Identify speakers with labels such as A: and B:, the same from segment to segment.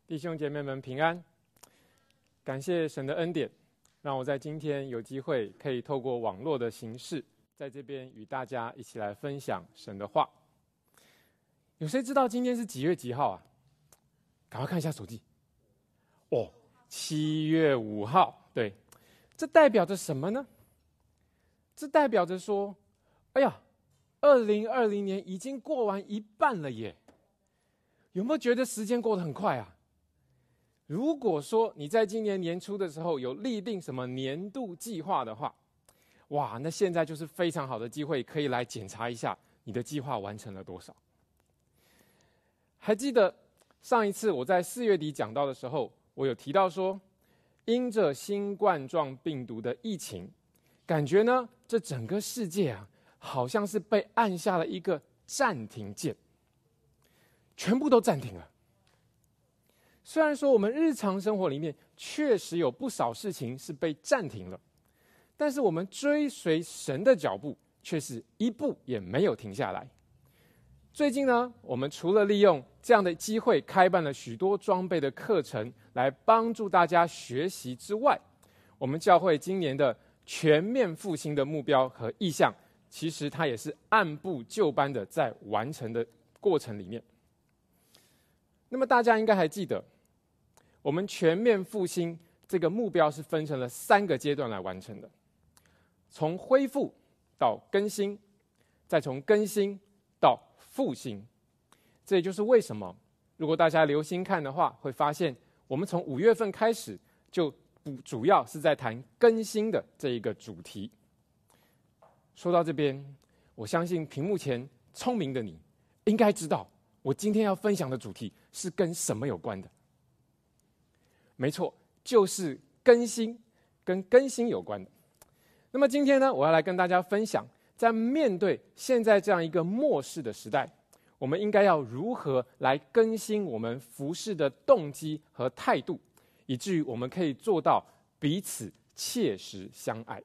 A: 弟兄姐妹们平安，感谢神的恩典，让我在今天有机会可以透过网络的形式，在这边与大家一起来分享神的话。有谁知道今天是几月几号啊？赶快看一下手机。哦，7月5号。对，这代表着什么呢？这代表着说，哎呀，2020年已经过完一半了耶！有没有觉得时间过得很快啊？如果说你在今年年初的时候有立定什么年度计划的话，哇，那现在就是非常好的机会，可以来检查一下你的计划完成了多少。还记得上一次我在4月底讲到的时候，我有提到说，因着新冠状病毒的疫情，感觉呢，这整个世界啊，好像是被按下了一个暂停键，全部都暂停了。虽然说我们日常生活里面确实有不少事情是被暂停了，但是我们追随神的脚步却是一步也没有停下来。最近呢，我们除了利用这样的机会开办了许多装备的课程来帮助大家学习之外，我们教会今年的全面复兴的目标和意向，其实它也是按部就班的在完成的过程里面。那么大家应该还记得，我们全面复兴这个目标是分成了3个阶段来完成的，从恢复到更新，再从更新到复兴。这也就是为什么如果大家留心看的话，会发现我们从5月份开始就主要是在谈更新的这一个主题。说到这边，我相信屏幕前聪明的你应该知道我今天要分享的主题是跟什么有关的。没错，就是更新，跟更新有关的。那么今天呢，我要来跟大家分享，在面对现在这样一个末世的时代，我们应该要如何来更新我们服事的动机和态度，以至于我们可以做到彼此切实相爱。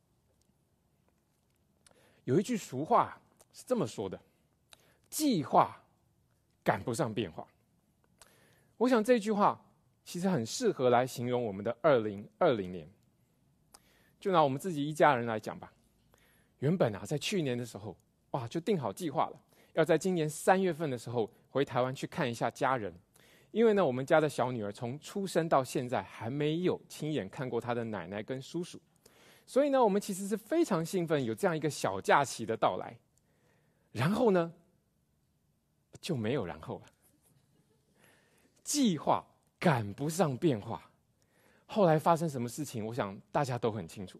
A: 有一句俗话是这么说的：计划赶不上变化。我想这句话其实很适合来形容我们的2020年。就拿我们自己一家人来讲吧，原本在去年的时候，哇，就定好计划了，要在今年3月份的时候回台湾去看一下家人。因为呢，我们家的小女儿从出生到现在还没有亲眼看过她的奶奶跟叔叔，所以呢，我们其实是非常兴奋有这样一个小假期的到来。然后呢，就没有然后了。计划赶不上变化，后来发生什么事情，我想大家都很清楚。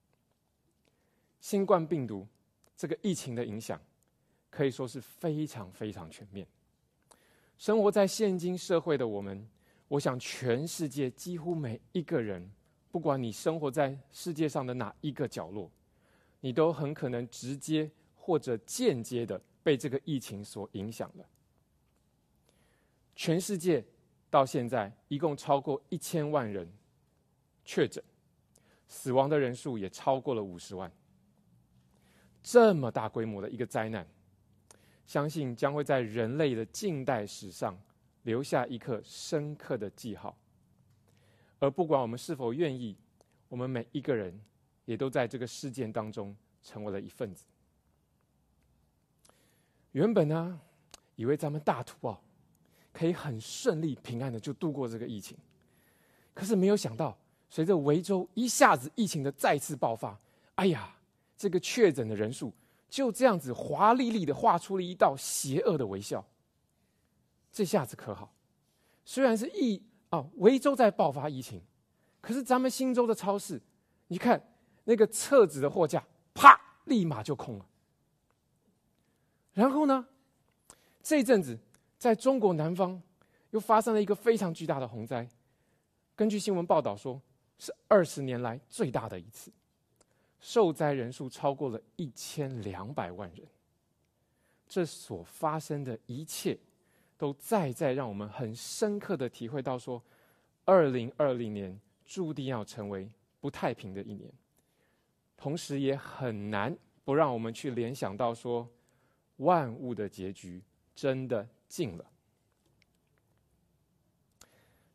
A: 新冠病毒这个疫情的影响，可以说是非常非常全面。生活在现今社会的我们，我想全世界几乎每一个人，不管你生活在世界上的哪一个角落，你都很可能直接或者间接的被这个疫情所影响了。全世界到现在一共超过1000万人确诊，死亡的人数也超过了50万。这么大规模的一个灾难，相信将会在人类的近代史上留下一刻深刻的记号。而不管我们是否愿意，我们每一个人也都在这个事件当中成为了一份子。原本呢，以为咱们大土可以很顺利平安的就度过这个疫情，可是没有想到，随着维州一下子疫情的再次爆发，哎呀，这个确诊的人数就这样子华丽丽的画出了一道邪恶的微笑。这下子可好，虽然是维州在爆发疫情，可是咱们新州的超市，你看那个厕纸的货架，啪，立马就空了。然后呢，这一阵子在中国南方又发生了一个非常巨大的洪灾，根据新闻报道说，是20年来最大的一次，受灾人数超过了1200万人。这所发生的一切，都再让我们很深刻的体会到说，2020年注定要成为不太平的一年，同时也很难不让我们去联想到说，万物的结局真的近了。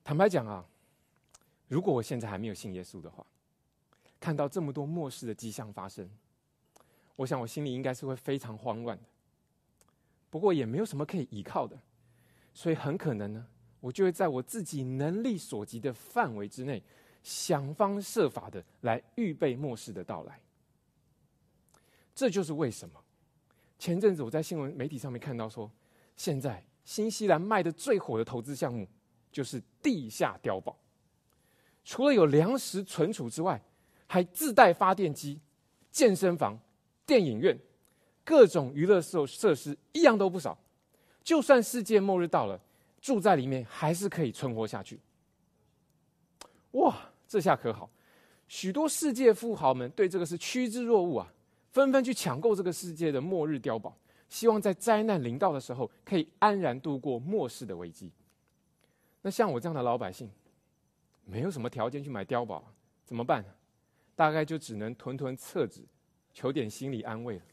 A: 坦白讲啊，如果我现在还没有信耶稣的话，看到这么多末世的迹象发生，我想我心里应该是会非常慌乱的。不过也没有什么可以依靠的，所以很可能呢，我就会在我自己能力所及的范围之内，想方设法的来预备末世的到来。这就是为什么前阵子我在新闻媒体上面看到说，现在新西兰卖的最火的投资项目就是地下碉堡。除了有粮食存储之外，还自带发电机、健身房、电影院，各种娱乐设施一样都不少。就算世界末日到了，住在里面还是可以存活下去。哇，这下可好，许多世界富豪们对这个是趋之若鹜啊，纷纷去抢购这个世界的末日碉堡，希望在灾难临到的时候可以安然度过末世的危机。那像我这样的老百姓，没有什么条件去买碉堡，怎么办？大概就只能屯屯厕纸，求点心理安慰了。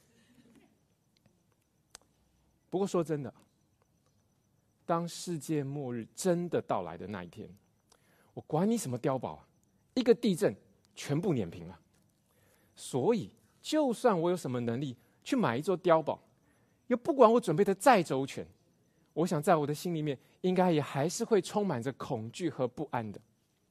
A: 不过说真的，当世界末日真的到来的那一天，我管你什么碉堡，一个地震全部碾平了。所以就算我有什么能力去买一座碉堡，又不管我准备的再周全，我想在我的心里面应该也还是会充满着恐惧和不安的。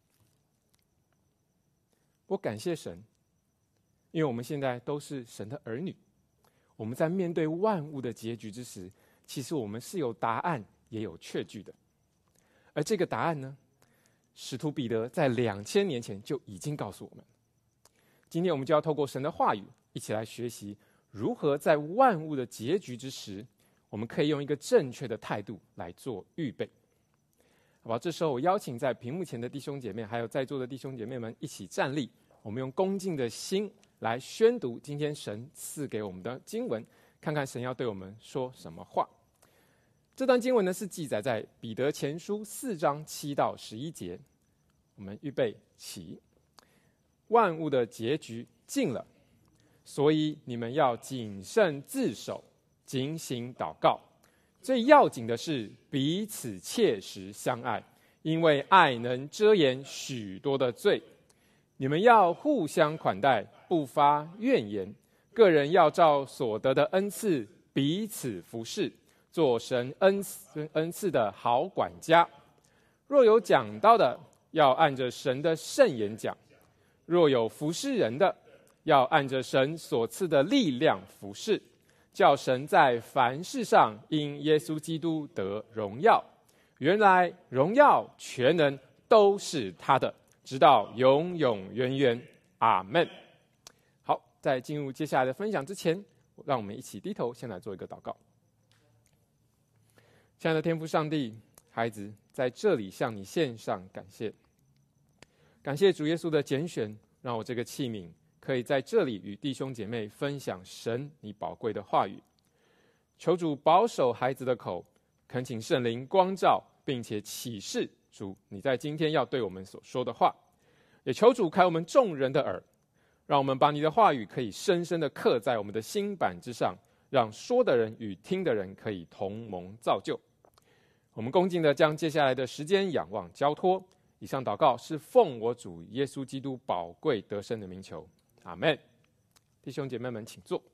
A: 我感谢神，因为我们现在都是神的儿女，我们在面对万物的结局之时，其实我们是有答案也有确据的。而这个答案呢，使徒彼得在2000年前就已经告诉我们。今天我们就要透过神的话语，一起来学习如何在万物的结局之时，我们可以用一个正确的态度来做预备。好吧，这时候我邀请在屏幕前的弟兄姐妹，还有在座的弟兄姐妹们一起站立，我们用恭敬的心来宣读今天神赐给我们的经文，看看神要对我们说什么话。这段经文呢，是记载在彼得前书4章7到11节。我们预备起。万物的结局近了，所以你们要谨慎自守，警醒祷告。最要紧的是彼此切实相爱，因为爱能遮掩许多的罪。你们要互相款待，不发怨言。个人要照所得的恩赐彼此服侍，做神恩赐的好管家。若有讲道的，要按着神的圣言讲；若有服侍人的，要按着神所赐的力量服侍，叫神在凡事上因耶稣基督得荣耀。原来荣耀全能都是他的，直到永永远远。阿们。好，在进入接下来的分享之前，让我们一起低头，先来做一个祷告。亲爱的天父上帝，孩子在这里向你献上感谢，感谢主耶稣的拣选，让我这个器皿可以在这里与弟兄姐妹分享神你宝贵的话语。求主保守孩子的口，恳请圣灵光照，并且启示主你在今天要对我们所说的话。也求主开我们众人的耳，让我们把你的话语可以深深的刻在我们的心板之上，让说的人与听的人可以同蒙造就。我们恭敬的将接下来的时间仰望交托。以上祷告是奉我主耶稣基督宝贵得胜的名求，阿们。弟兄姐妹们请坐。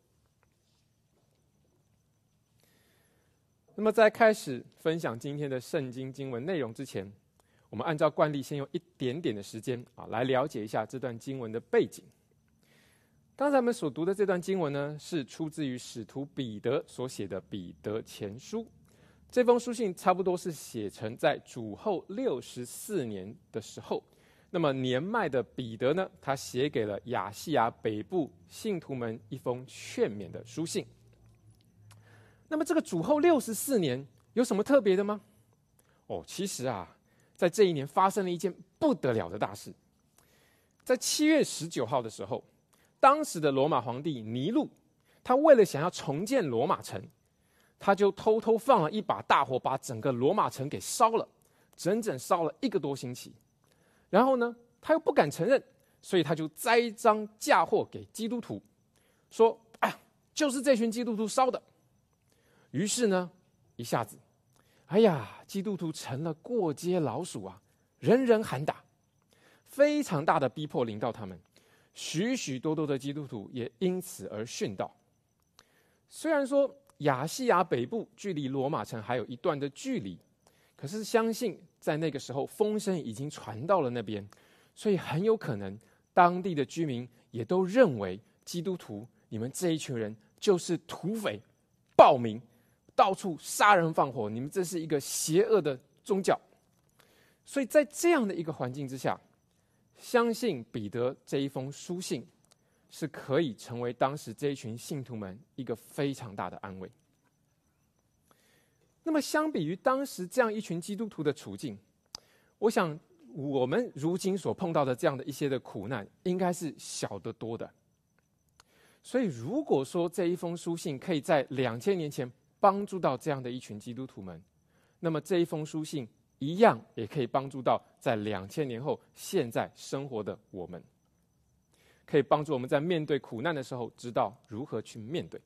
A: 那么在开始分享今天的圣经经文内容之前，我们按照惯例先用一点点的时间来了解一下这段经文的背景。刚才我们所读的这段经文呢，是出自于使徒彼得所写的彼得前书。这封书信差不多是写成在主后64年的时候，那么年迈的彼得呢，他写给了亚细亚北部信徒们一封劝勉的书信。那么这个主后64年有什么特别的吗？其实在这一年发生了一件不得了的大事。在7月19号的时候，当时的罗马皇帝尼禄，他为了想要重建罗马城，他就偷偷放了一把大火，把整个罗马城给烧了，整整烧了1个多星期。然后呢，他又不敢承认，所以他就栽赃嫁祸给基督徒，说就是这群基督徒烧的。于是呢，一下子基督徒成了过街老鼠人人喊打，非常大的逼迫临到他们，许许多多的基督徒也因此而殉道。虽然说亚细亚北部距离罗马城还有一段的距离，可是相信在那个时候风声已经传到了那边，所以很有可能当地的居民也都认为基督徒，你们这一群人就是土匪、暴民，到处杀人放火，你们这是一个邪恶的宗教。所以在这样的一个环境之下，相信彼得这一封书信是可以成为当时这一群信徒们一个非常大的安慰。那么相比于当时这样一群基督徒的处境，我想我们如今所碰到的这样的一些的苦难应该是小得多的。所以如果说这一封书信可以在2000年前帮助到这样的一群基督徒们，那么这一封书信一样也可以帮助到在2000年后现在生活的我们，可以帮助我们在面对苦难的时候知道如何去面对。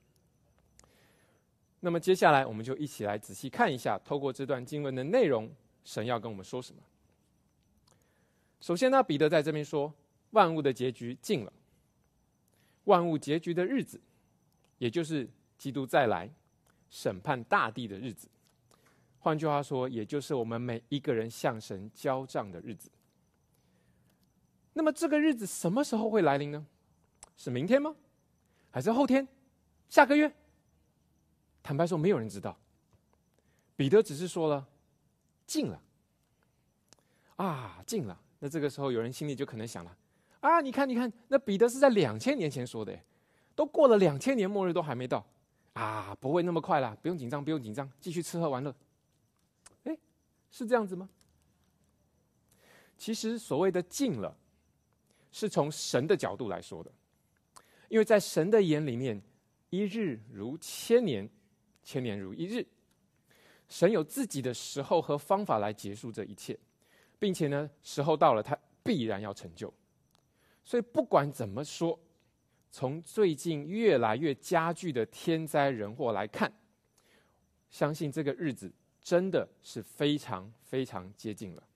A: 那么接下来我们就一起来仔细看一下，透过这段经文的内容，神要跟我们说什么。首先呢，彼得在这边说，万物的结局近了。万物结局的日子，也就是基督再来审判大地的日子，换句话说，也就是我们每一个人向神交账的日子。那么这个日子什么时候会来临呢？是明天吗？还是后天？下个月？坦白说，没有人知道。彼得只是说了近了啊，近了。那这个时候有人心里就可能想了啊，你看，那彼得是在2000年前说的耶，都过了2000年，末日都还没到啊，不会那么快啦，不用紧张，继续吃喝玩乐。是这样子吗？其实所谓的近了，是从神的角度来说的，因为在神的眼里面，一日如千年，千年如一日。神有自己的时候和方法来结束这一切，并且呢，时候到了，他必然要成就。所以不管怎么说，从最近越来越加剧的天灾人祸来看，相信这个日子真的是非常非常接近了。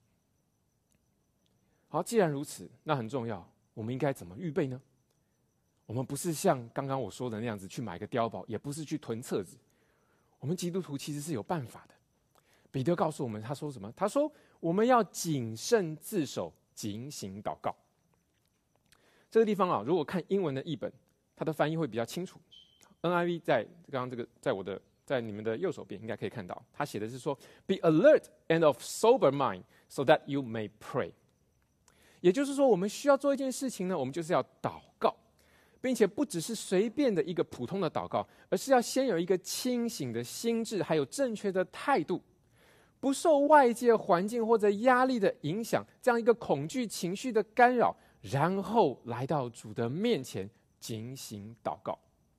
A: 好，既然如此，那很重要，我们应该怎么预备呢？我们不是像刚刚我说的那样子去买个碉堡，也不是去囤册子。我们基督徒其实是有办法的。彼得告诉我们，他说什么？他说我们要谨慎自守，警醒祷告。这个地方啊，如果看英文的译本，它的翻译会比较清楚。NIV 在刚刚这个，在你们的右手边应该可以看到，他写的是说 ，Be alert and of sober mind, so that you may pray。也就是说，我们需要做一件事情呢，我们就是要祷告，并且不只是随便的一个普通的祷告，而是要先有一个清醒的心智，还有正确的态度，不受外界环境或者压力的影响，这样一个恐惧情绪的干扰，然后来到主的面前警醒祷告。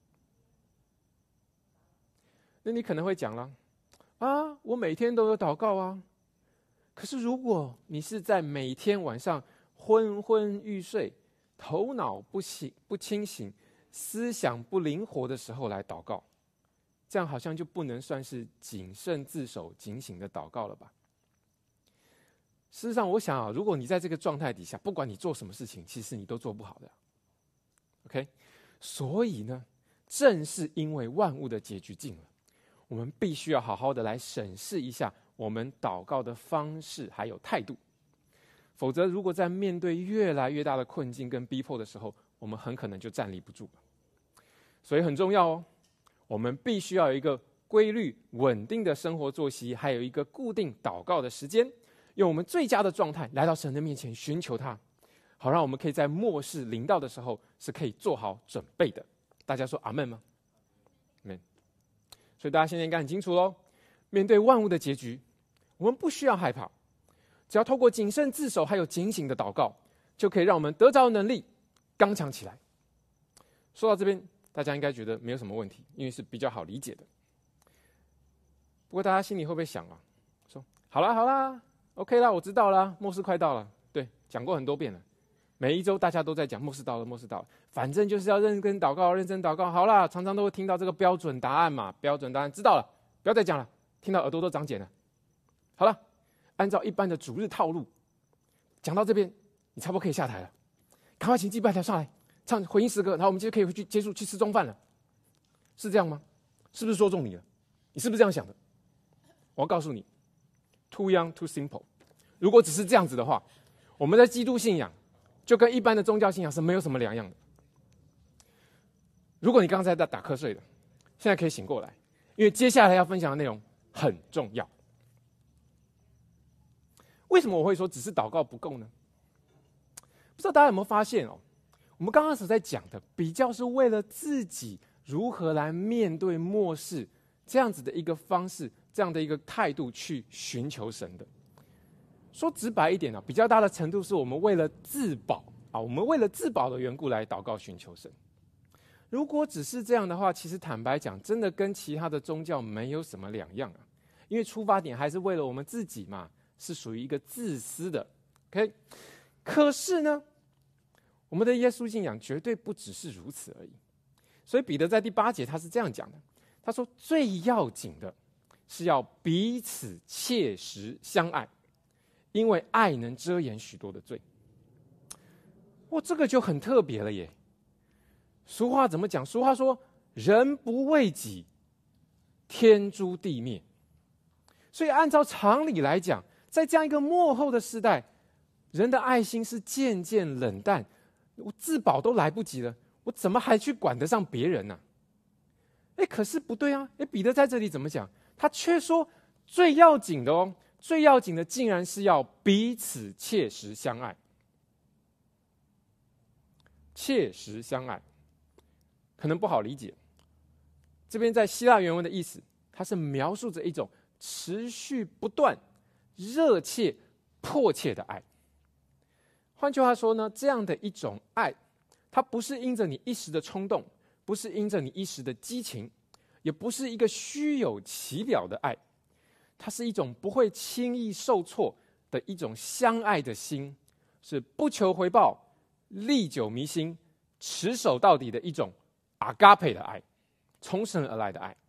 A: 那你可能会讲了，啊，我每天都有祷告啊。可是如果你是在每天晚上昏昏欲睡，头脑不清醒，思想不灵活的时候来祷告，这样好像就不能算是谨慎自守、警醒的祷告了吧？事实上，我想啊，如果你在这个状态底下，不管你做什么事情，其实你都做不好的。OK， 所以呢，正是因为万物的结局近了，我们必须要好好的来审视一下我们祷告的方式还有态度。否则，如果在面对越来越大的困境跟逼迫的时候，我们很可能就站立不住了。所以很重要哦，我们必须要有一个规律、稳定的生活作息，还有一个固定祷告的时间，用我们最佳的状态来到神的面前寻求他，好让我们可以在末世临到的时候是可以做好准备的。大家说阿们吗？阿们。所以大家现在应该很清楚咯，面对万物的结局，我们不需要害怕，只要透过谨慎自守还有警醒的祷告，就可以让我们得着能力，刚强起来。说到这边，大家应该觉得没有什么问题，因为是比较好理解的。不过大家心里会不会想啊，说好啦 OK 啦，我知道啦，末世快到了。对，讲过很多遍了，每一周大家都在讲末世到了，反正就是要认真祷告。好啦，常常都会听到这个标准答案嘛，标准答案知道了，不要再讲了，听到耳朵都长茧了。好了， 按照一般的主日套路，讲到这边，你差不多可以下台了，赶快请祭拜台上来唱回应诗歌，然后我们就可以回去结束去吃中饭了，是这样吗？是不是说中你了？你是不是这样想的？我要告诉你 ，too young, too simple。如果只是这样子的话，我们的基督信仰就跟一般的宗教信仰是没有什么两样的。如果你刚才在打瞌睡的，现在可以醒过来，因为接下来要分享的内容很重要。为什么我会说只是祷告不够呢？不知道大家有没有发现哦？我们刚开始在讲的比较是为了自己如何来面对末世这样子的一个方式，这样的一个态度去寻求神的。说直白一点啊，比较大的程度是我们为了自保啊，我们为了自保的缘故来祷告寻求神。如果只是这样的话，其实坦白讲，真的跟其他的宗教没有什么两样啊，因为出发点还是为了我们自己嘛，是属于一个自私的。OK， 可是呢，我们的耶稣信仰绝对不只是如此而已。所以彼得在第8节他是这样讲的，他说最要紧的是要彼此切实相爱，因为爱能遮掩许多的罪。哇，这个就很特别了耶。俗话怎么讲？俗话说人不为己，天诛地灭。所以按照常理来讲，在这样一个末后的时代，人的爱心是渐渐冷淡，我自保都来不及了，我怎么还去管得上别人呢？可是不对啊！彼得在这里怎么讲？他却说最要紧的哦，最要紧的竟然是要彼此切实相爱。切实相爱可能不好理解，这边在希腊原文的意思，它是描述着一种持续不断、热切、迫切的爱。换句话说呢，这样的一种爱，它不是因着你一时的冲动，不是因着你一时的激情，也不是一个虚有其表的爱，它是一种不会轻易受挫的一种相爱的心，是不求回报、历久弥新、持守到底的一种阿嘎佩的爱，从神而来的爱。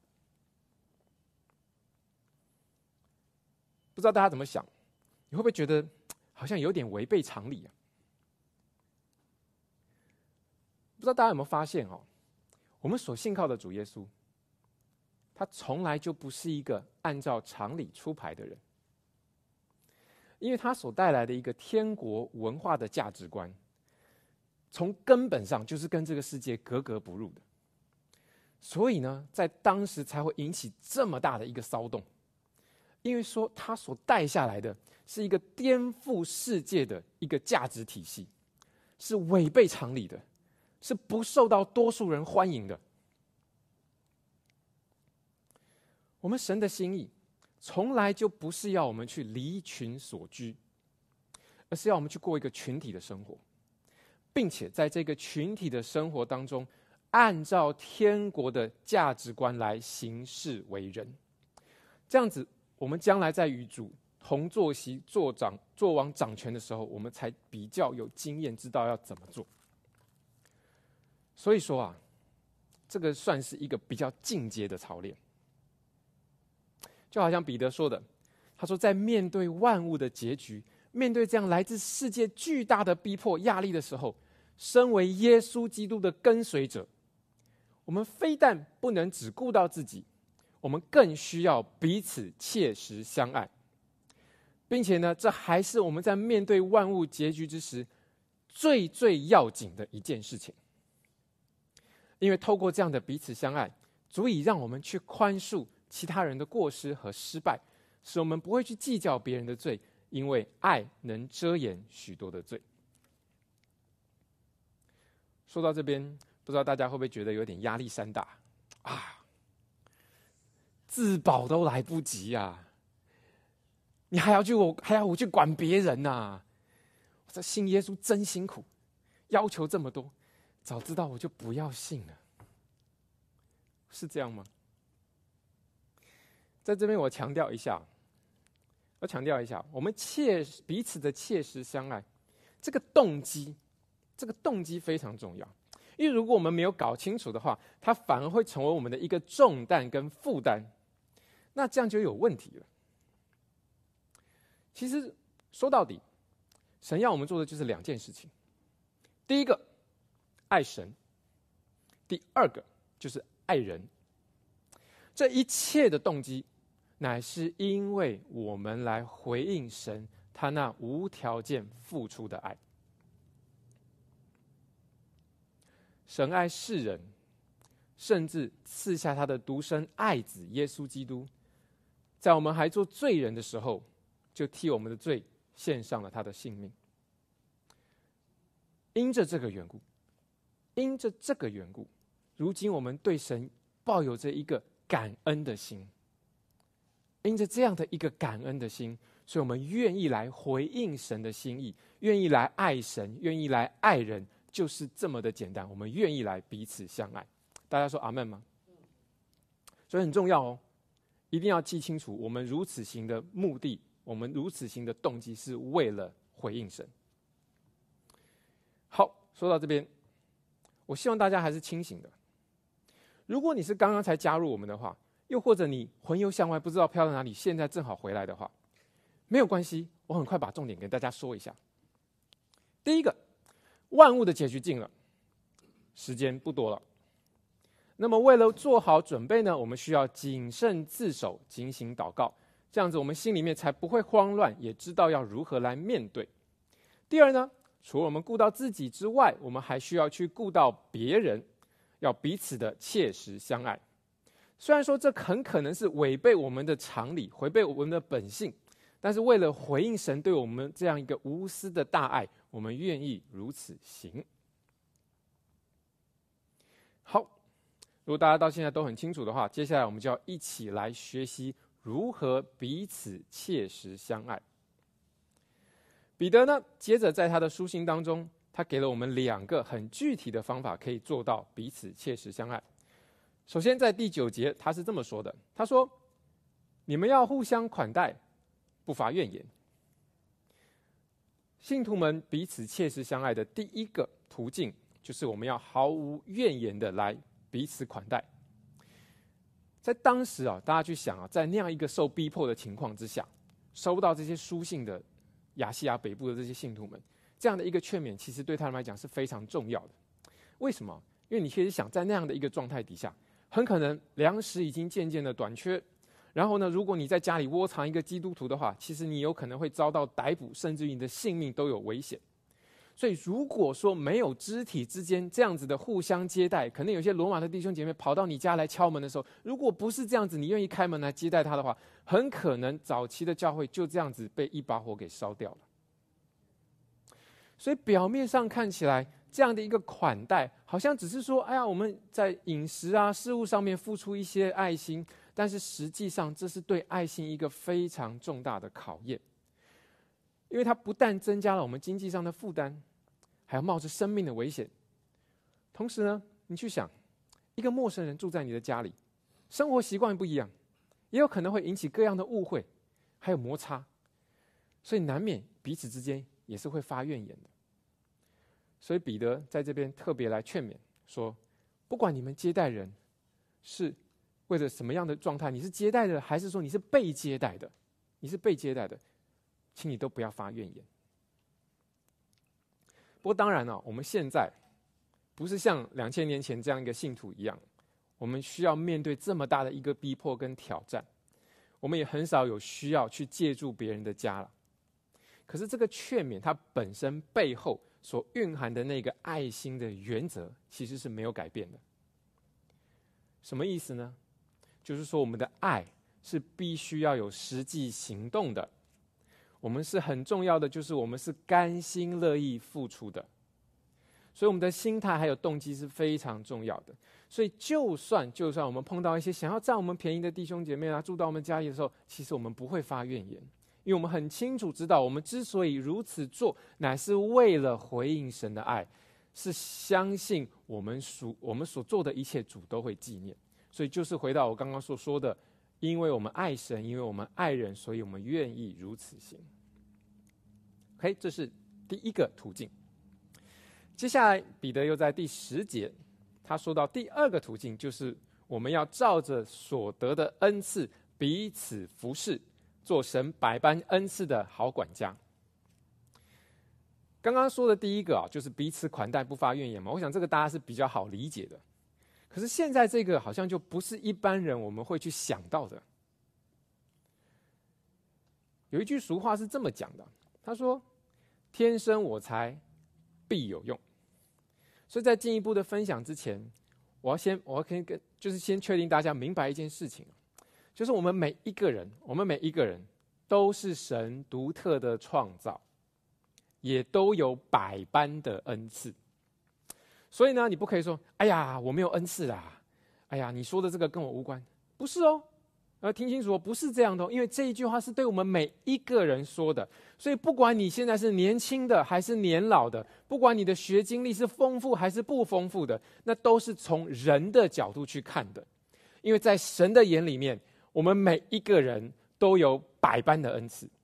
A: 不知道大家怎么想？你会不会觉得好像有点违背常理啊？不知道大家有没有发现哦？我们所信靠的主耶稣，他从来就不是一个按照常理出牌的人，因为他所带来的一个天国文化的价值观，从根本上就是跟这个世界格格不入的。所以呢，在当时才会引起这么大的一个骚动，因为说他所带下来的是一个颠覆世界的一个价值体系，是违背常理的，是不受到多数人欢迎的。我们神的心意从来就不是要我们去离群所居，而是要我们去过一个群体的生活，并且在这个群体的生活当中，按照天国的价值观来行事为人。这样子，我们将来在与主同坐席、做王掌权的时候，我们才比较有经验，知道要怎么做。所以说啊，这个算是一个比较进阶的操练。就好像彼得说的，他说在面对万物的结局，面对这样来自世界巨大的逼迫压力的时候，身为耶稣基督的跟随者，我们非但不能只顾到自己，我们更需要彼此切实相爱，并且呢，这还是我们在面对万物结局之时最最要紧的一件事情。因为透过这样的彼此相爱，足以让我们去宽恕其他人的过失和失败，使我们不会去计较别人的罪，因为爱能遮掩许多的罪。说到这边，不知道大家会不会觉得有点压力山大啊？自保都来不及啊，你还要我去管别人啊？这信耶稣真辛苦，要求这么多，早知道我就不要信了。是这样吗？在这边我强调一下，我们彼此的切实相爱，这个动机非常重要。因为如果我们没有搞清楚的话，它反而会成为我们的一个重担跟负担，那这样就有问题了。其其实说到底，神要我们做的就是2件事情：第一个，爱神；第二个就是爱人。这一切的动机，乃是因为我们来回应神他那无条件付出的爱。神爱世人，甚至赐下他的独生爱子耶稣基督，在我们还做罪人的时候，就替我们的罪献上了他的性命。因着这个缘故，如今我们对神抱有着一个感恩的心。因着这样的一个感恩的心，所以我们愿意来回应神的心意，愿意来爱神，愿意来爱人，就是这么的简单。我们愿意来彼此相爱。大家说阿们吗？所以很重要哦，一定要记清楚，我们如此行的目的，我们如此行的动机，是为了回应神。好，说到这边，我希望大家还是清醒的。如果你是刚刚才加入我们的话，又或者你魂游向外，不知道飘到哪里，现在正好回来的话，没有关系，我很快把重点给大家说一下。第一个，万物的结局近了，时间不多了。那么为了做好准备呢，我们需要谨慎自守，警醒祷告，这样子我们心里面才不会慌乱，也知道要如何来面对。第二呢，除了我们顾到自己之外，我们还需要去顾到别人，要彼此的切实相爱。虽然说这很可能是违背我们的常理，违背我们的本性，但是为了回应神对我们这样一个无私的大爱，我们愿意如此行。好，如果大家到现在都很清楚的话，接下来我们就要一起来学习如何彼此切实相爱。彼得呢，接着在他的书信当中，他给了我们2个很具体的方法，可以做到彼此切实相爱。首先在第9节，他是这么说的，他说：你们要互相款待，不乏怨言。信徒们彼此切实相爱的第一个途径，就是我们要毫无怨言的来彼此款待。在当时大家去想在那样一个受逼迫的情况之下，收到这些书信的亚细亚北部的这些信徒们，这样的一个劝勉，其实对他们来讲是非常重要的。为什么？因为你可以想，在那样的一个状态底下，很可能粮食已经渐渐的短缺，然后呢，如果你在家里窝藏一个基督徒的话，其实你有可能会遭到逮捕，甚至于你的性命都有危险。所以如果说没有肢体之间这样子的互相接待，可能有些罗马的弟兄姐妹跑到你家来敲门的时候，如果不是这样子，你愿意开门来接待他的话，很可能早期的教会就这样子被一把火给烧掉了。所以表面上看起来，这样的一个款待，好像只是说，哎呀，我们在饮食事物上面付出一些爱心，但是实际上这是对爱心一个非常重大的考验，因为它不但增加了我们经济上的负担，还要冒着生命的危险。同时呢，你去想，一个陌生人住在你的家里，生活习惯不一样，也有可能会引起各样的误会，还有摩擦，所以难免彼此之间也是会发怨言的。所以彼得在这边特别来劝勉说，不管你们接待人是为了什么样的状态，你是接待的还是说你是被接待的，请你都不要发怨言。不过当然我们现在不是像2000年前这样一个信徒一样，我们需要面对这么大的一个逼迫跟挑战，我们也很少有需要去借助别人的家了。可是这个劝勉它本身背后所蕴含的那个爱心的原则，其实是没有改变的。什么意思呢？就是说我们的爱是必须要有实际行动的，我们是很重要的，就是我们是甘心乐意付出的。所以我们的心态还有动机是非常重要的。所以就算我们碰到一些想要占我们便宜的弟兄姐妹住到我们家里的时候，其实我们不会发怨言，因为我们很清楚知道，我们之所以如此做，乃是为了回应神的爱，是相信我们所做的一切主都会纪念。所以就是回到我刚刚所说的，因为我们爱神，因为我们爱人，所以我们愿意如此行。OK， 这是第一个途径。接下来彼得又在第10节，他说到第二个途径，就是我们要照着所得的恩赐彼此服侍， 做神百般恩赐的好管家。刚刚说的第一个就是彼此款待，不发怨言嘛。我想这个大家是比较好理解的。可是现在这个好像就不是一般人我们会去想到的。有一句俗话是这么讲的，他说：“天生我材必有用。”所以在进一步的分享之前，我要先确定大家明白一件事情，就是我们每一个人都是神独特的创造，也都有百般的恩赐。所以呢，你不可以说：“哎呀，我没有恩赐啦！哎呀，你说的这个跟我无关。”不是哦，听清楚哦，不是这样的哦，因为这一句话是对我们每一个人说的。所以不管你现在是年轻的还是年老的，不管你的学经历是丰富还是不丰富的，那都是从人的角度去看的。因为在神的眼里面，我们每一个人都有百般的恩赐。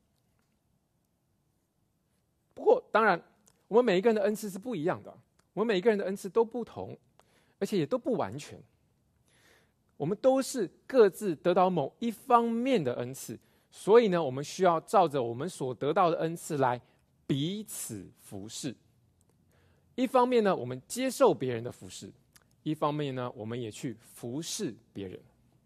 A: 不过当然，我们每一个人的恩赐是不一样的，我们每一个人的恩赐都不同，而且也都不完全。我们都是各自得到某一方面的恩赐，所以呢，我们需要照着我们所得到的恩赐来彼此服侍。一方面呢，我们接受别人的服侍；一方面呢，我们也去服侍别人。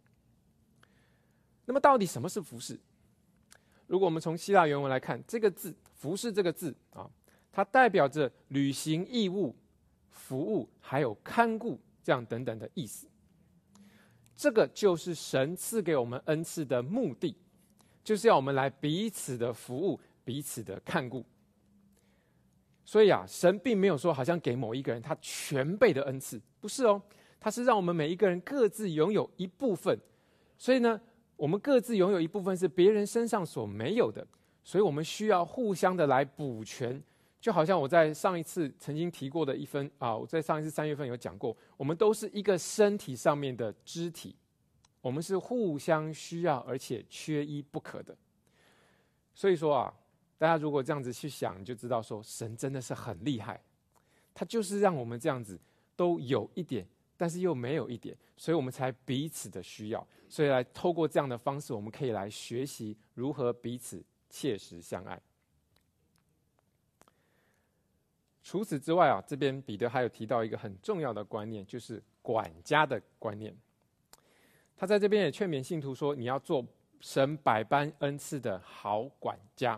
A: 那么，到底什么是服侍？如果我们从希腊原文来看，这个字“服侍”这个字它代表着履行义务、服务，还有看顾这样等等的意思。这个就是神赐给我们恩赐的目的，就是要我们来彼此的服务，彼此的看顾。所以神并没有说好像给某一个人他全备的恩赐，不是哦，他是让我们每一个人各自拥有一部分。所以呢，我们各自拥有一部分是别人身上所没有的，所以我们需要互相的来补全。就好像我在上一次曾经提过的我在上一次3月份有讲过，我们都是一个身体上面的肢体，我们是互相需要，而且缺一不可的。所以说大家如果这样子去想，你就知道说神真的是很厉害，他就是让我们这样子都有一点，但是又没有一点，所以我们才彼此的需要。所以来透过这样的方式，我们可以来学习如何彼此切实相爱。除此之外这边彼得还有提到一个很重要的观念，就是管家的观念。他在这边也劝勉信徒说，你要做神百般恩赐的好管家。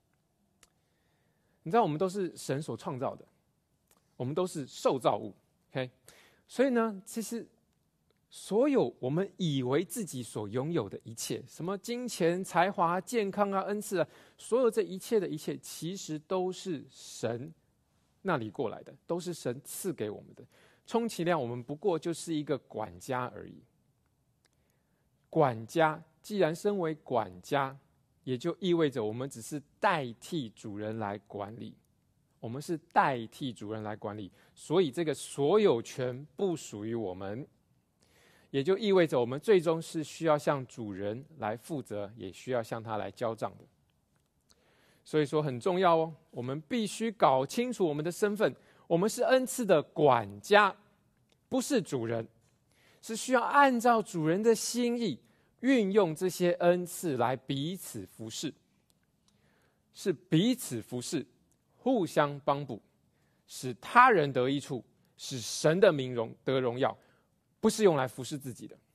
A: 你知道我们都是神所创造的，我们都是受造物 ，OK？ 所以呢，其实所有我们以为自己所拥有的一切，什么金钱、才华、健康恩赐所有这一切的一切，其实都是神那里过来的，都是神赐给我们的，充其量我们不过就是一个管家而已。管家既然身为管家，也就意味着我们只是代替主人来管理，我们是代替主人来管理，所以这个所有权不属于我们，也就意味着我们最终是需要向主人来负责，也需要向他来交账的。所以说很重要哦，我们必须搞清楚我们的身份，我们是恩赐的管家，不是主人，是需要按照主人的心意运用这些恩赐来彼此服侍，是彼此服侍，互相帮补，使他人得益处，使神的名得荣耀，不是用来服侍自己的。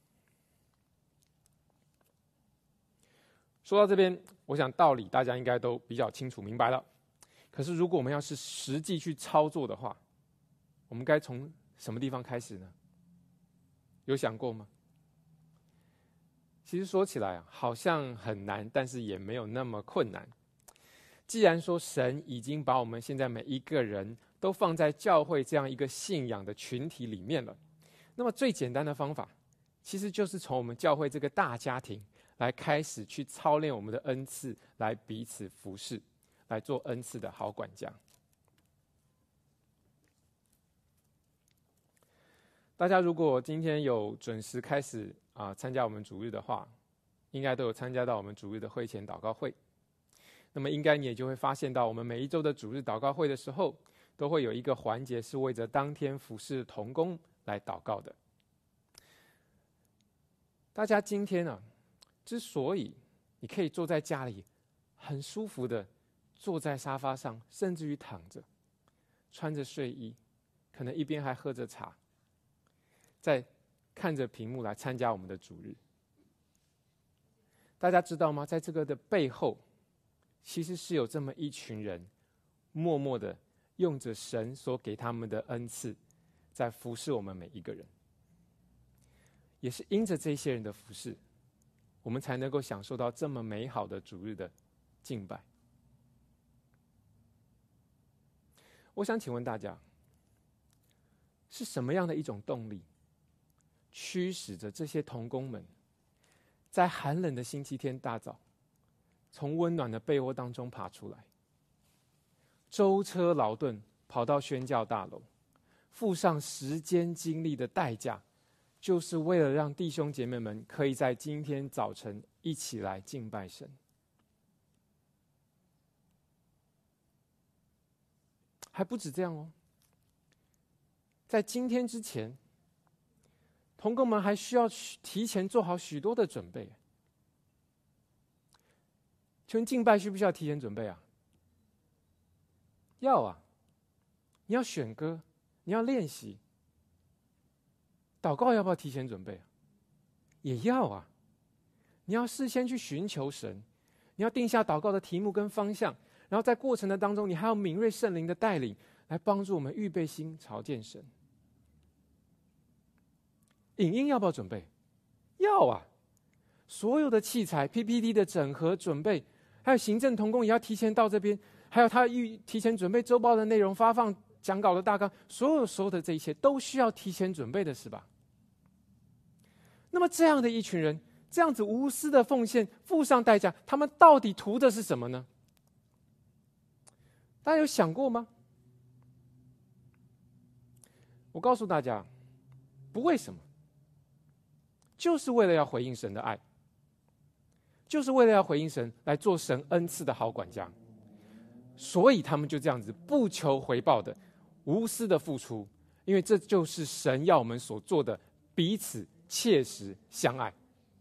A: 说到这边，我想道理大家应该都比较清楚明白了。可是如果我们要是实际去操作的话，我们该从什么地方开始呢？有想过吗？其实说起来好像很难，但是也没有那么困难。既然说神已经把我们现在每一个人都放在教会这样一个信仰的群体里面了，那么最简单的方法，其实就是从我们教会这个大家庭来开始去操练我们的恩赐，来彼此服侍，来做恩赐的好管家。大家如果今天有准时开始参加我们主日的话，应该都有参加到我们主日的会前祷告会。那么应该你也就会发现到，我们每一周的主日祷告会的时候，都会有一个环节是为着当天服事同工来祷告的。大家今天之所以你可以坐在家里，很舒服的坐在沙发上，甚至于躺着，穿着睡衣，可能一边还喝着茶，在看着屏幕来参加我们的主日。大家知道吗？在这个的背后，其实是有这么一群人，默默的用着神所给他们的恩赐，在服侍我们每一个人。也是因着这些人的服侍，我们才能够享受到这么美好的主日的敬拜。我想请问大家，是什么样的一种动力，驱使着这些同工们，在寒冷的星期天大早，从温暖的被窝当中爬出来，舟车劳顿跑到宣教大楼，付上时间精力的代价，就是为了让弟兄姐妹们可以在今天早晨一起来敬拜神。还不止这样哦，在今天之前，同工们还需要提前做好许多的准备。请问敬拜需不需要提前准备啊？要啊！你要选歌，你要练习。祷告要不要提前准备啊？也要啊！你要事先去寻求神，你要定下祷告的题目跟方向，然后在过程的当中，你还要敏锐圣灵的带领，来帮助我们预备心朝见神。影音要不要准备？要啊！所有的器材 PPT 的整合准备，还有行政同工也要提前到这边，还有他提前准备周报的内容发放、讲稿的大纲，所有的这一切都需要提前准备的，是吧？那么这样的一群人，这样子无私的奉献，付上代价，他们到底图的是什么呢？大家有想过吗？我告诉大家，不为什么，就是为了要回应神的爱，就是为了要回应神，来做神恩赐的好管家。所以他们就这样子不求回报的无私的付出，因为这就是神要我们所做的，彼此切实相爱。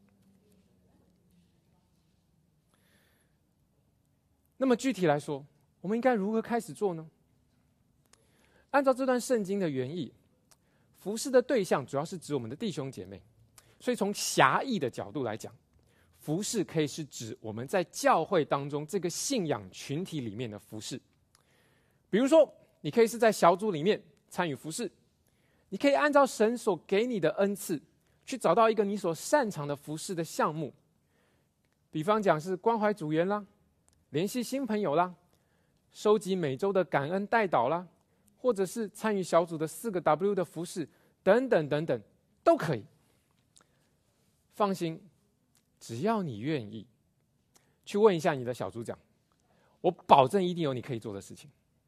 A: 那么具体来说，我们应该如何开始做呢？按照这段圣经的原意，服事的对象主要是指我们的弟兄姐妹，所以从狭义的角度来讲，服事可以是指我们在教会当中这个信仰群体里面的服事。比如说，你可以是在小组里面参与服事，你可以按照神所给你的恩赐，去找到一个你所擅长的服事的项目。比方讲是关怀组员啦，联系新朋友啦，收集每周的感恩代祷啦，或者是参与小组的4个 W 的服事等等等等，都可以。放心，只要你愿意去问一下你的小组长，我保证一定有你可以做的事情。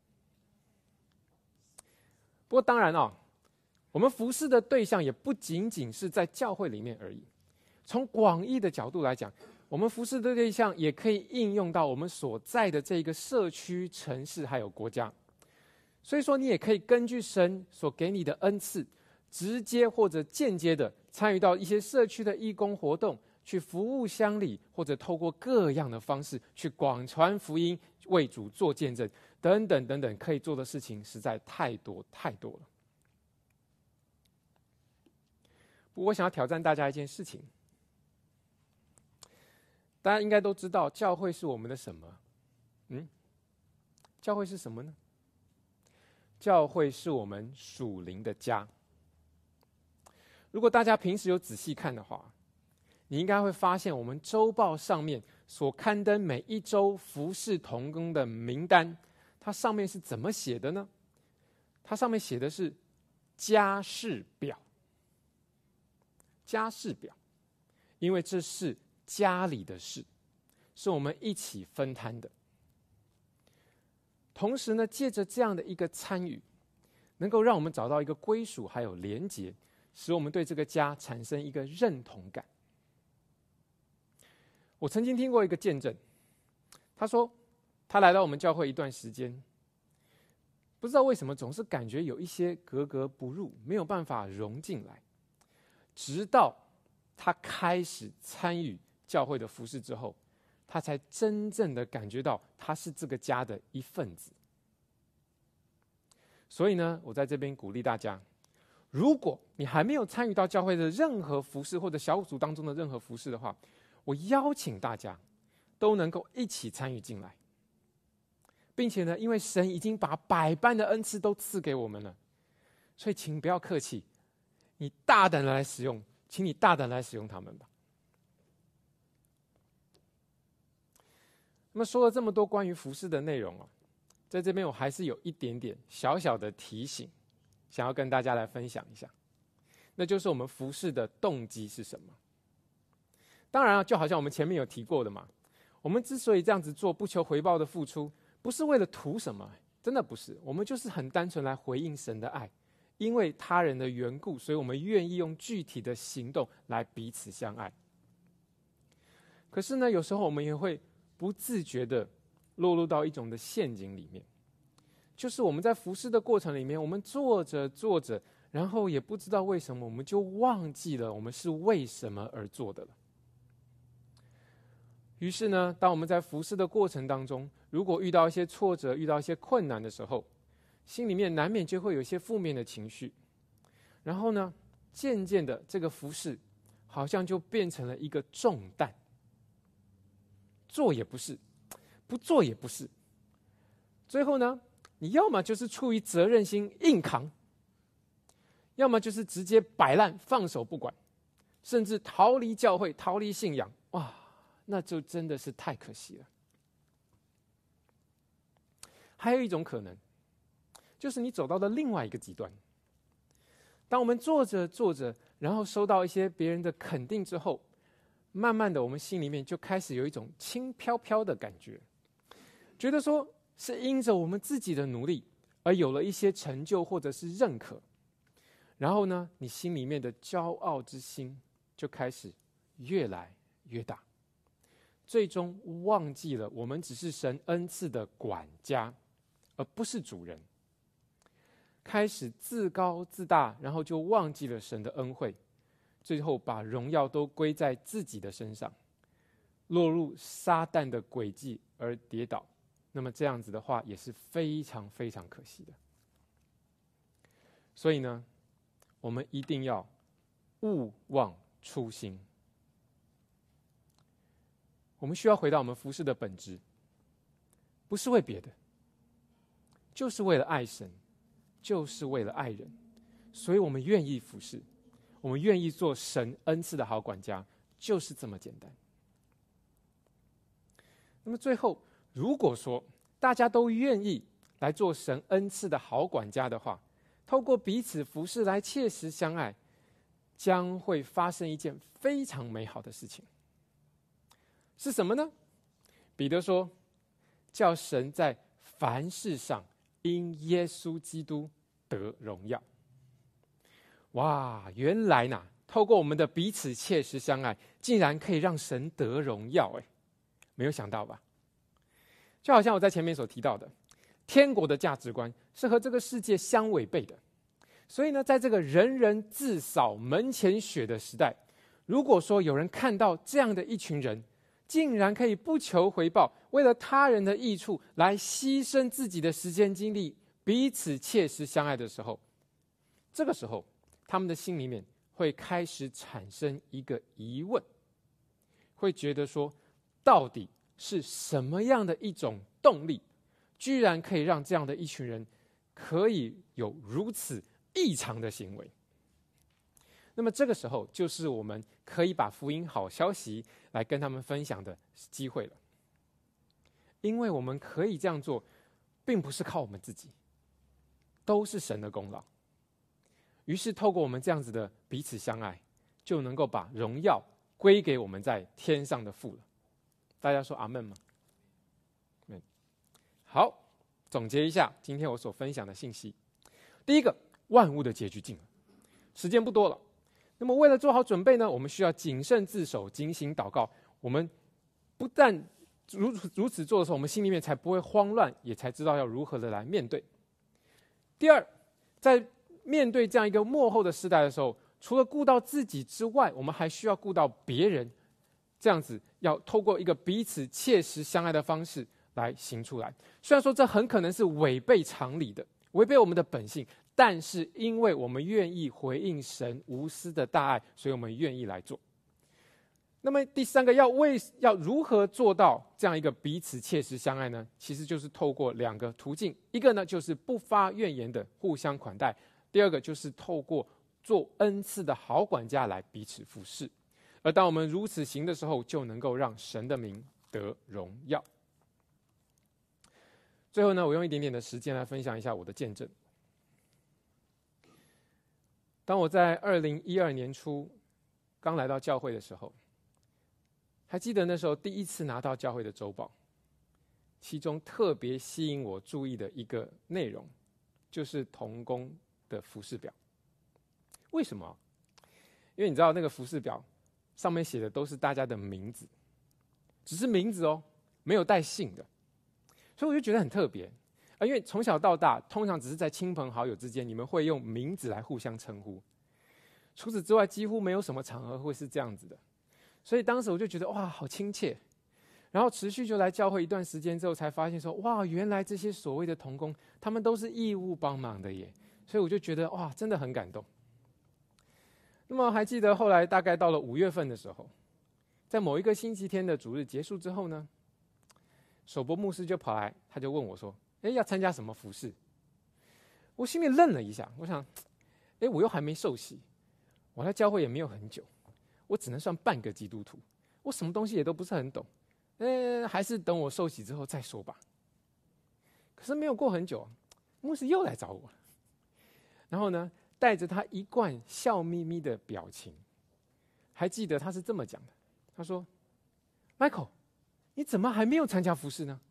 A: 不过当然我们服事的对象也不仅仅是在教会里面而已。从广义的角度来讲，我们服事的对象也可以应用到我们所在的这个社区、城市还有国家。所以说，你也可以根据神所给你的恩赐，直接或者间接的参与到一些社区的义工活动，去服务乡里，或者透过各样的方式去广传福音，为主做见证，等等等等，可以做的事情实在太多太多了。不过我想要挑战大家一件事情，大家应该都知道，教会是我们的什么？教会是什么呢？教会是我们属灵的家。如果大家平时有仔细看的话，你应该会发现，我们周报上面所刊登每一周服事同工的名单，它上面是怎么写的呢？它上面写的是家事表。家事表，因为这是家里的事，是我们一起分摊的。同时呢，借着这样的一个参与，能够让我们找到一个归属还有连结，使我们对这个家产生一个认同感。我曾经听过一个见证，他说他来到我们教会一段时间，不知道为什么总是感觉有一些格格不入，没有办法融进来。直到他开始参与教会的服事之后， 他才真正的感觉到他是这个家的一份子。所以呢，我在这边鼓励大家，如果你还没有参与到教会的任何服事或者小组当中的任何服事的话，我邀请大家都能够一起参与进来，并且呢，因为神已经把百般的恩赐都赐给我们了，所以请不要客气，你大胆的来使用，请你大胆来使用它们吧。那么说了这么多关于服事的内容在这边我还是有一点点小小的提醒，想要跟大家来分享一下，那就是我们服事的动机是什么。当然就好像我们前面有提过的嘛，我们之所以这样子做，不求回报的付出，不是为了图什么，真的不是，我们就是很单纯来回应神的爱，因为他人的缘故，所以我们愿意用具体的行动来彼此相爱。可是呢，有时候我们也会不自觉的落入到一种的陷阱里面，就是我们在服事的过程里面，我们做着做着，然后也不知道为什么，我们就忘记了我们是为什么而做的了。于是呢，当我们在服事的过程当中，如果遇到一些挫折，遇到一些困难的时候，心里面难免就会有一些负面的情绪，然后呢，渐渐的这个服事好像就变成了一个重担，做也不是，不做也不是，最后呢，你要么就是出于责任心硬扛，要么就是直接摆烂放手不管，甚至逃离教会，逃离信仰。哇，那就真的是太可惜了。还有一种可能，就是你走到了另外一个极端，当我们做着做着，然后收到一些别人的肯定之后，慢慢的我们心里面就开始有一种轻飘飘的感觉，觉得说是因着我们自己的努力而有了一些成就或者是认可，然后呢，你心里面的骄傲之心就开始越来越大，最终忘记了我们只是神恩赐的管家，而不是主人，开始自高自大，然后就忘记了神的恩惠，最后把荣耀都归在自己的身上，落入撒旦的诡计而跌倒。那么这样子的话也是非常非常可惜的。所以呢，我们一定要勿忘初心。我们需要回到我们服事的本质，不是为别的，就是为了爱神，就是为了爱人。所以我们愿意服事，我们愿意做神恩赐的好管家，就是这么简单。那么最后，如果说大家都愿意来做神恩赐的好管家的话，透过彼此服事来切实相爱，将会发生一件非常美好的事情。是什么呢？彼得说，叫神在凡事上因耶稣基督得荣耀。哇，原来呢，透过我们的彼此切实相爱，竟然可以让神得荣耀，没有想到吧？就好像我在前面所提到的，天国的价值观是和这个世界相违背的。所以呢，在这个人人自扫门前雪的时代，如果说有人看到这样的一群人，竟然可以不求回报，为了他人的益处来牺牲自己的时间精力，彼此切实相爱的时候，这个时候他们的心里面会开始产生一个疑问，会觉得说，到底是什么样的一种动力，居然可以让这样的一群人可以有如此异常的行为？那么这个时候就是我们可以把福音好消息来跟他们分享的机会了。因为我们可以这样做，并不是靠我们自己，都是神的功劳。于是透过我们这样子的彼此相爱，就能够把荣耀归给我们在天上的父了。大家说阿们吗？好，总结一下今天我所分享的信息。第一个，万物的结局近了，时间不多了。那么为了做好准备呢，我们需要谨慎自守，警醒祷告。我们不但如此做的时候，我们心里面才不会慌乱，也才知道要如何的来面对。第二，在面对这样一个末后的时代的时候，除了顾到自己之外，我们还需要顾到别人， 这样子要透过一个彼此切实相爱的方式来行出来。虽然说这很可能是违背常理的，违背我们的本性，但是因为我们愿意回应神无私的大爱，所以我们愿意来做。那么第三个要如何做到这样一个彼此切实相爱呢？其实就是透过2个途径，一个呢就是不发怨言的互相款待，第二个就是透过做恩赐的好管家来彼此服侍。而当我们如此行的时候，就能够让神的名得荣耀。最后呢，我用一点点的时间来分享一下我的见证。当我在2012年初刚来到教会的时候，还记得那时候第一次拿到教会的周报，其中特别吸引我注意的一个内容，就是同工的服事表。为什么？因为你知道那个服事表上面写的都是大家的名字，只是名字哦，没有带姓的，所以我就觉得很特别。因为从小到大，通常只是在亲朋好友之间，你们会用名字来互相称呼，除此之外，几乎没有什么场合会是这样子的。所以当时我就觉得哇，好亲切。然后持续就来教会一段时间之后，才发现说哇，原来这些所谓的同工，他们都是义务帮忙的耶。所以我就觉得哇，真的很感动。那么还记得后来大概到了5月份的时候，在某一个星期天的主日结束之后呢，守博牧师就跑来，他就问我说：“要参加什么服事？”我心里愣了一下，我想，我又还没受洗，我来教会也没有很久，我只能算半个基督徒，我什么东西也都不是很懂，还是等我受洗之后再说吧。可是没有过很久，牧师又来找我了，然后呢，带着他一贯笑眯眯的表情，还记得他是这么讲的，他说 ：“Michael， 你怎么还没有参加服事呢？”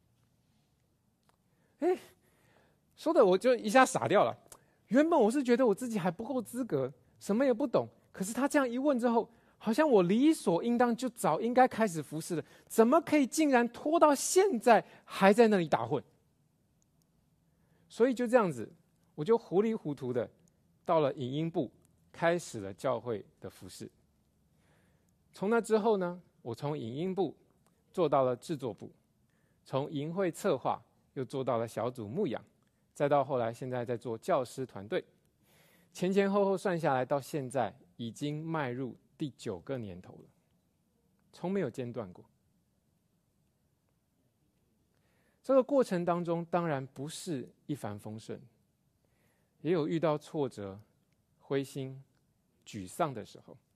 A: 说的我就一下傻掉了。原本我是觉得我自己还不够资格，什么也不懂，可是他这样一问之后，好像我理所应当就早应该开始服事了，怎么可以竟然拖到现在还在那里打混？所以就这样子，我就糊里糊涂的到了影音部，开始了教会的服事。从那之后呢，我从影音部做到了制作部，从营会策划又做到了小组牧养，再到后来现在在做教师团队，前前后后算下来，到现在已经迈入第9个年头了，从没有间断过。这个过程当中，当然不是一帆风顺，也有遇到挫折、灰心、沮丧的时候。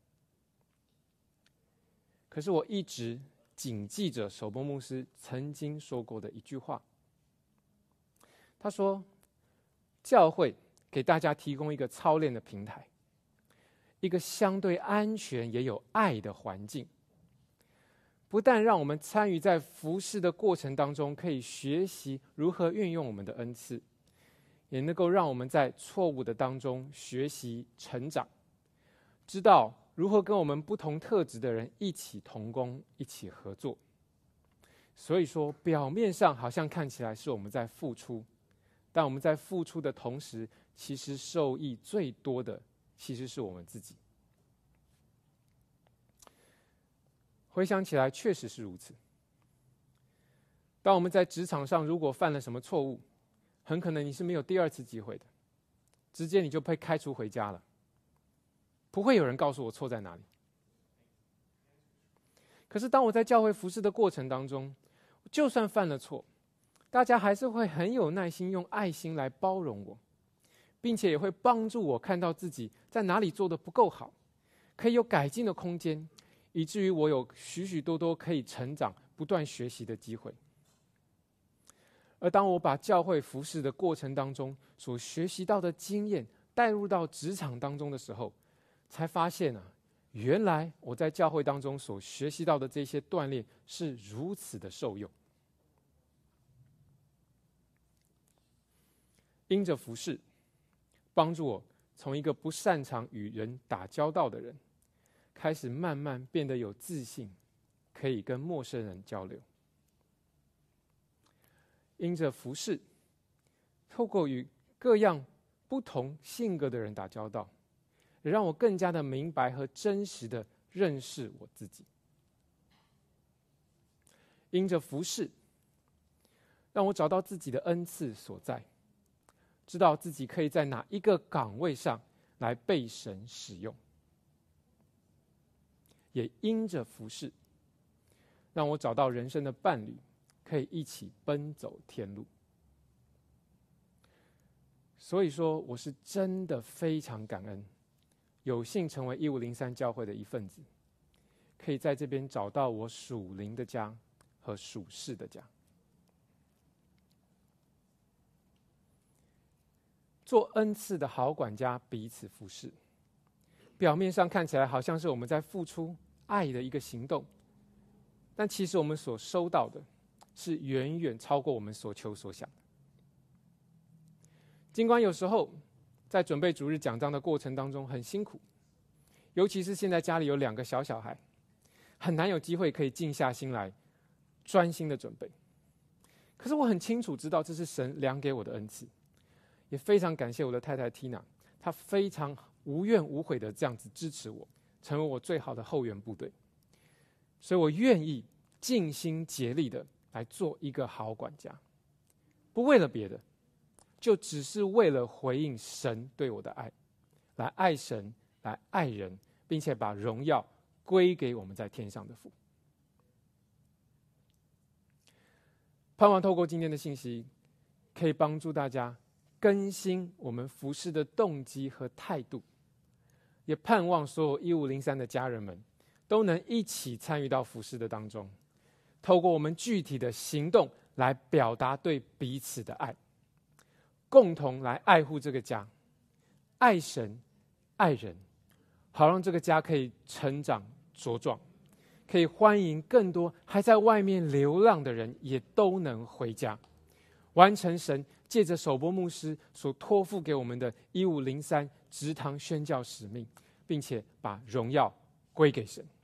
A: 可是我一直谨记着守博牧师曾经说过的一句话，他说：“教会给大家提供一个操练的平台，一个相对安全也有爱的环境，不但让我们参与在服事的过程当中，可以学习如何运用我们的恩赐，也能够让我们在错误的当中学习成长，知道如何跟我们不同特质的人一起同工，一起合作。所以说，表面上好像看起来是我们在付出，但我们在付出的同时，其实受益最多的其实是我们自己。”回想起来，确实是如此。当我们在职场上如果犯了什么错误，很可能你是没有第2次机会的，直接你就被开除回家了，不会有人告诉我错在哪里。可是当我在教会服事的过程当中，就算犯了错，大家还是会很有耐心，用爱心来包容我，并且也会帮助我看到自己在哪里做得不够好，可以有改进的空间，以至于我有许许多多可以成长、不断学习的机会。而当我把教会服事的过程当中所学习到的经验带入到职场当中的时候，才发现原来我在教会当中所学习到的这些锻炼是如此的受用。因着服事，帮助我从一个不擅长与人打交道的人，开始慢慢变得有自信，可以跟陌生人交流。因着服事，透过与各样不同性格的人打交道，也让我更加的明白和真实的认识我自己。 因着服事，让我找到自己的恩赐所在，知道自己可以在哪一个岗位上来被神使用。也因着服事，让我找到人生的伴侣，可以一起奔走天路。所以说，我是真的非常感恩，有幸成为1503教会的一份子，可以在这边找到我属灵的家和属世的家。做恩赐的好管家，彼此服侍，表面上看起来好像是我们在付出爱的一个行动，但其实我们所收到的是远远超过我们所求所想的。尽管有时候在准备主日讲章的过程当中很辛苦，尤其是现在家里有2个小孩，很难有机会可以静下心来专心的准备。可是我很清楚知道这是神量给我的恩赐，也非常感谢我的太太 Tina， 她非常无怨无悔的这样子支持我，成为我最好的后援部队。所以我愿意尽心竭力的来做一个好管家，不为了别的，就只是为了回应神对我的爱，来爱神，来爱人，并且把荣耀归给我们在天上的父。盼望透过今天的信息，可以帮助大家更新我们服事的动机和态度，也盼望所有1503的家人们都能一起参与到服事的当中，透过我们具体的行动来表达对彼此的爱，共同来爱护这个家，爱神爱人，好让这个家可以成长茁壮，可以欢迎更多还在外面流浪的人也都能回家，完成神借着首波牧师所托付给我们的1503植堂宣教使命，并且把荣耀归给神。